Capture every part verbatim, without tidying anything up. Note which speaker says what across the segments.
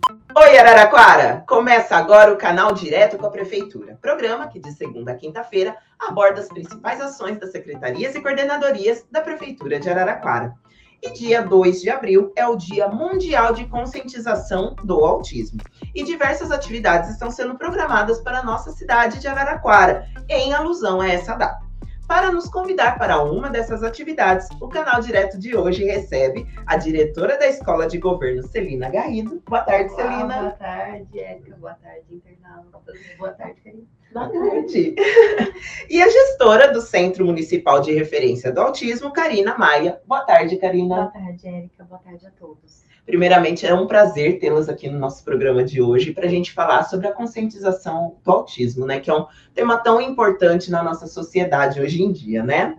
Speaker 1: Oi, Araraquara! Começa agora o canal Direto com a Prefeitura, programa que de segunda a quinta-feira aborda as principais ações das secretarias e coordenadorias da Prefeitura de Araraquara. E dia dois de abril é o Dia Mundial de Conscientização do Autismo. E diversas atividades estão sendo programadas para a nossa cidade de Araraquara, em alusão a essa data. Para nos convidar para uma dessas atividades, o canal Direto de hoje recebe a diretora da Escola de Governo, Celina Garrido. Boa tarde,
Speaker 2: Olá,
Speaker 1: Celina.
Speaker 2: Boa tarde, Érica. Boa tarde, internautas. Boa tarde, Karina.
Speaker 1: Boa tarde. E a gestora do Centro Municipal de Referência do Autismo, Karina Maia. Boa tarde, Karina.
Speaker 2: Boa tarde, Érica. Boa tarde a todos.
Speaker 1: Primeiramente, é um prazer tê-las aqui no nosso programa de hoje para a gente falar sobre a conscientização do autismo, né? Que é um tema tão importante na nossa sociedade hoje em dia, né?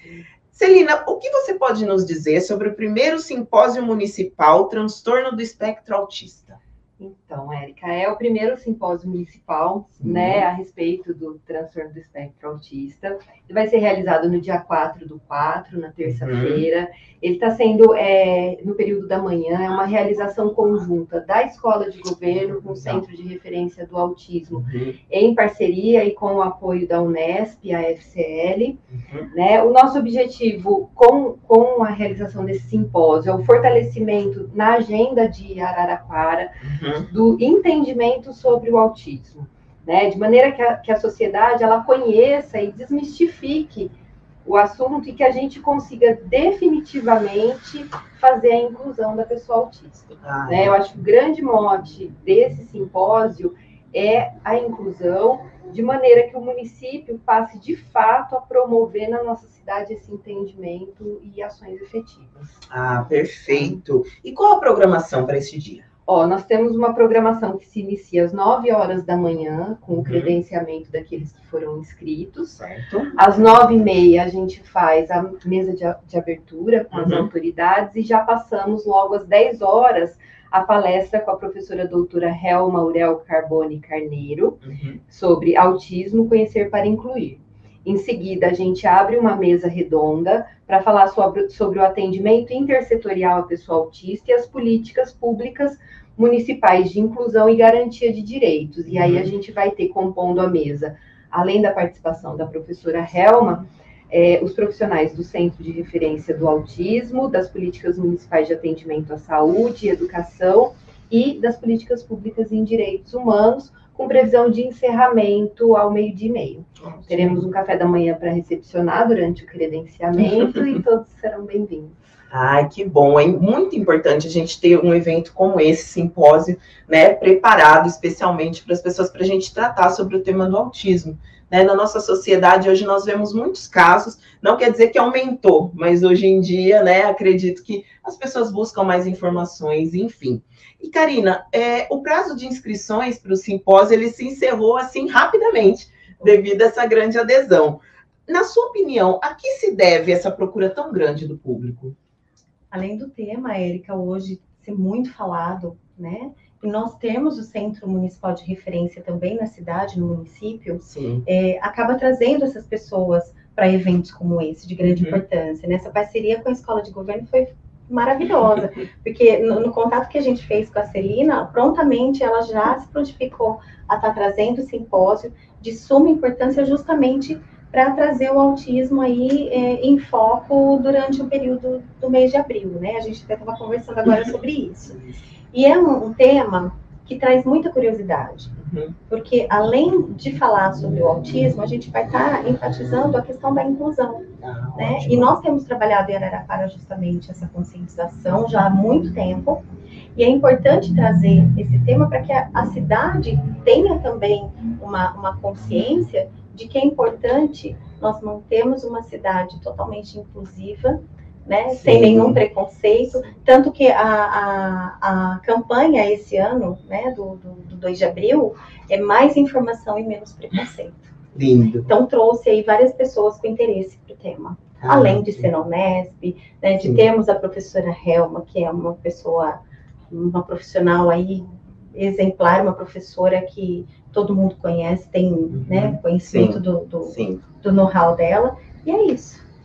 Speaker 1: Celina, o que você pode nos dizer sobre o primeiro simpósio municipal Transtorno do Espectro Autista?
Speaker 2: Então, Érica, é o primeiro simpósio municipal, Sim. né, a respeito do transtorno do espectro autista. Ele vai ser realizado no dia quatro do quatro, na terça-feira. Uhum. Ele está sendo, é, no período da manhã, é uma realização conjunta da Escola de Governo com o Centro de Referência do Autismo, uhum. em parceria e com o apoio da Unesp, a F C L. Uhum. Né? O nosso objetivo com, com a realização desse simpósio é o fortalecimento na agenda de Araraquara, uhum. do entendimento sobre o autismo, né? De maneira que a, que a sociedade ela conheça e desmistifique o assunto e que a gente consiga definitivamente fazer a inclusão da pessoa autista. Ah, né? Eu acho que o grande mote desse simpósio é a inclusão, de maneira que o município passe de fato a promover na nossa cidade esse entendimento e ações efetivas.
Speaker 1: Ah, perfeito. E qual a programação para esse dia?
Speaker 2: Ó, nós temos uma programação que se inicia às nove horas da manhã, com o credenciamento daqueles que foram inscritos. Certo. Às nove e meia, a gente faz a mesa de, de abertura com uhum. as autoridades e já passamos logo às dez horas a palestra com a professora doutora Helma Aurel Carbone Carneiro, uhum. sobre autismo, conhecer para incluir. Em seguida, a gente abre uma mesa redonda para falar sobre, sobre o atendimento intersetorial à pessoa autista e as políticas públicas municipais de inclusão e garantia de direitos. E aí a gente vai ter, compondo a mesa, além da participação da professora Helma, eh, os profissionais do Centro de Referência do Autismo, das políticas municipais de atendimento à saúde e educação e das políticas públicas em direitos humanos, com previsão de encerramento ao meio-dia e meio. Ótimo. Teremos um café da manhã para recepcionar durante o credenciamento e todos serão bem-vindos.
Speaker 1: Ai, que bom, é muito importante a gente ter um evento como esse, simpósio, né, preparado especialmente para as pessoas, para a gente tratar sobre o tema do autismo. Né? Na nossa sociedade, hoje nós vemos muitos casos, não quer dizer que aumentou, mas hoje em dia, né, acredito que as pessoas buscam mais informações, enfim. E, Karina, é, o prazo de inscrições para o simpósio, ele se encerrou, assim, rapidamente, devido a essa grande adesão. Na sua opinião, a que se deve essa procura tão grande do público?
Speaker 3: Além do tema, Érica, hoje ser muito falado, né? E nós temos o Centro Municipal de Referência também na cidade, no município, é, acaba trazendo essas pessoas para eventos como esse, de grande uhum. importância. Né? Essa parceria com a Escola de Governo foi maravilhosa, porque no, no contato que a gente fez com a Celina, prontamente ela já se prontificou a estar trazendo o simpósio de suma importância justamente para trazer o autismo aí é, em foco durante o período do mês de abril, né? A gente até estava conversando agora sobre isso. E é um, um tema que traz muita curiosidade, uhum. porque além de falar sobre o autismo, a gente vai estar tá enfatizando a questão da inclusão, ah, né? E nós temos trabalhado em Araraquara justamente essa conscientização já há muito tempo, e é importante trazer esse tema para que a, a cidade tenha também uma, uma consciência de que é importante nós mantermos uma cidade totalmente inclusiva, né, sem nenhum preconceito, tanto que a, a, a campanha esse ano, né, do, do, do dois de abril, é mais informação e menos preconceito.
Speaker 1: Lindo.
Speaker 3: Então trouxe aí várias pessoas com interesse para o tema. Ah, além de ser na Unesp, né, de termos a professora Helma, que é uma pessoa, uma profissional aí exemplar, uma professora que todo mundo conhece, tem uhum. né, conhecimento Sim. do, do, do know-how dela, e é isso.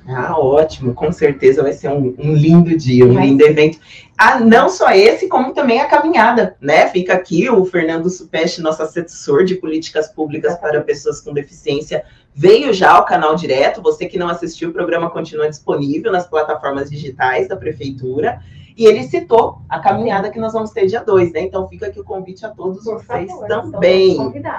Speaker 1: Ah, ótimo, com certeza vai ser um, um lindo dia, um Mas... lindo evento. Ah, não só esse, como também a caminhada, né? Fica aqui o Fernando Supeste, nosso assessor de políticas públicas para pessoas com deficiência, veio já ao canal direto. Você que não assistiu, o programa continua disponível nas plataformas digitais da Prefeitura. E ele citou a caminhada que nós vamos ter dia dois, né? Então fica aqui o convite a todos Por vocês favor, também.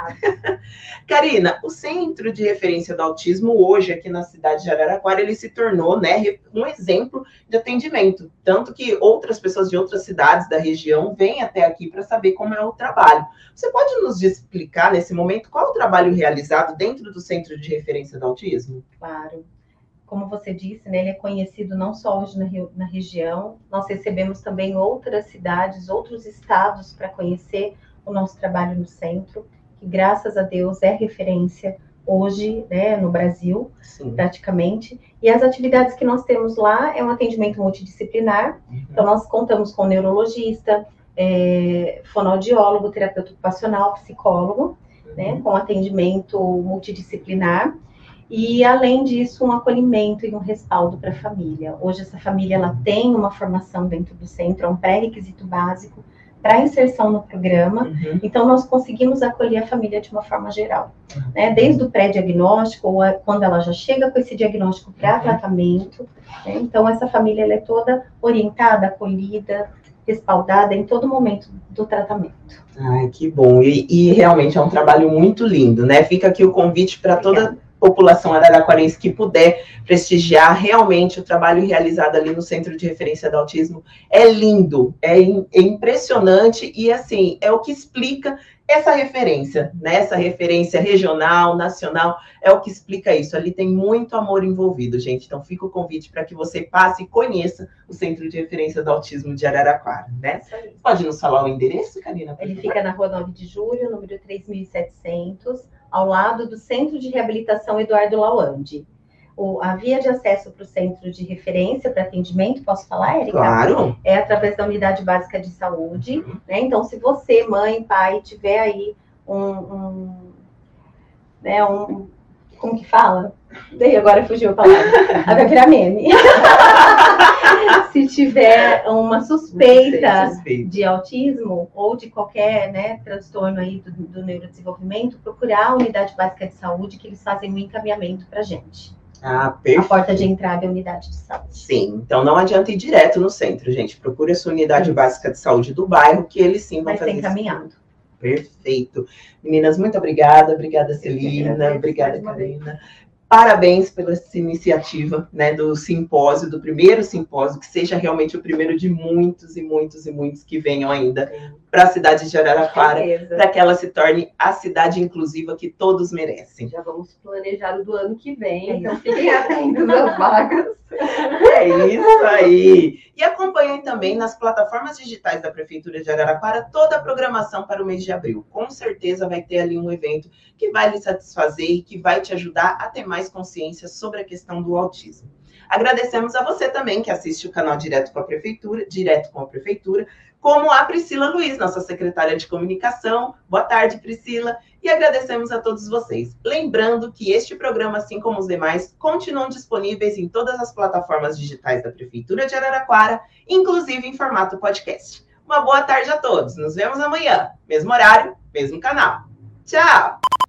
Speaker 1: Karina, o Centro de Referência do Autismo hoje aqui na cidade de Araraquara, ele se tornou, né, um exemplo de atendimento. Tanto que outras pessoas de outras cidades da região vêm até aqui para saber como é o trabalho. Você pode nos explicar nesse momento qual é o trabalho realizado dentro do Centro de Referência do Autismo?
Speaker 3: Claro. Como você disse, né, ele é conhecido não só hoje na, na região, nós recebemos também outras cidades, outros estados para conhecer o nosso trabalho no centro, que graças a Deus é referência hoje, né, no Brasil, Sim. praticamente. E as atividades que nós temos lá é um atendimento multidisciplinar, uhum. então nós contamos com neurologista, é, fonoaudiólogo, terapeuta ocupacional, psicólogo, uhum. né, com atendimento multidisciplinar. E, além disso, um acolhimento e um respaldo para a família. Hoje, essa família ela tem uma formação dentro do centro, é um pré-requisito básico para inserção no programa. Uhum. Então, nós conseguimos acolher a família de uma forma geral. Uhum. Né? Desde o pré-diagnóstico, ou quando ela já chega com esse diagnóstico para uhum. tratamento. Né? Então, essa família ela é toda orientada, acolhida, respaldada em todo momento do tratamento.
Speaker 1: Ai, que bom. E, e realmente é um trabalho muito lindo, né? Fica aqui o convite para toda população araraquarense que puder prestigiar realmente o trabalho realizado ali no Centro de Referência do Autismo. É lindo, é, in, é impressionante e, assim, é o que explica essa referência, né? Essa referência regional, nacional, é o que explica isso. Ali tem muito amor envolvido, gente. Então, fica o convite para que você passe e conheça o Centro de Referência do Autismo de Araraquara, né? Pode nos falar o endereço, Karina?
Speaker 3: Ele fica na Rua nove de Julho, número três mil e setecentos, ao lado do Centro de Reabilitação Eduardo Lawande. O, a via de acesso para o Centro de Referência para atendimento, posso falar, Érica?
Speaker 1: Claro.
Speaker 3: É através da Unidade Básica de Saúde, uhum. né? Então, se você, mãe, pai, tiver aí um, um, né, um, como que fala? Daí agora fugiu a palavra. Vai virar meme. Se tiver uma suspeita de autismo ou de qualquer, né, transtorno aí do, do neurodesenvolvimento, procurar a Unidade Básica de Saúde, que eles fazem um encaminhamento para a gente.
Speaker 1: Ah, perfeito.
Speaker 3: A porta de entrada é a unidade de saúde.
Speaker 1: Sim, então não adianta ir direto no centro, gente. Procure a sua unidade sim. básica de saúde do bairro, que eles sim vão
Speaker 3: Vai
Speaker 1: fazer
Speaker 3: ser encaminhado.
Speaker 1: Isso. Perfeito. Meninas, muito obrigada. Obrigada, Celina. Obrigada, Karina. Parabéns pela essa iniciativa, né, do simpósio, do primeiro simpósio, que seja realmente o primeiro de muitos e muitos e muitos que venham ainda para a cidade de Araraquara, para que ela se torne a cidade inclusiva que todos merecem.
Speaker 2: Já vamos planejar o do ano que vem, então fiquem atentos às vagas.
Speaker 1: É isso aí. E acompanhem também nas plataformas digitais da Prefeitura de Araraquara toda a programação para o mês de abril. Com certeza vai ter ali um evento que vai lhe satisfazer e que vai te ajudar a ter mais consciência sobre a questão do autismo. Agradecemos a você também que assiste o canal Direto com a Prefeitura, Direto com a Prefeitura, como a Priscila Luiz, nossa secretária de comunicação. Boa tarde, Priscila. E agradecemos a todos vocês. Lembrando que este programa, assim como os demais, continuam disponíveis em todas as plataformas digitais da Prefeitura de Araraquara, inclusive em formato podcast. Uma boa tarde a todos. Nos vemos amanhã. Mesmo horário, mesmo canal. Tchau!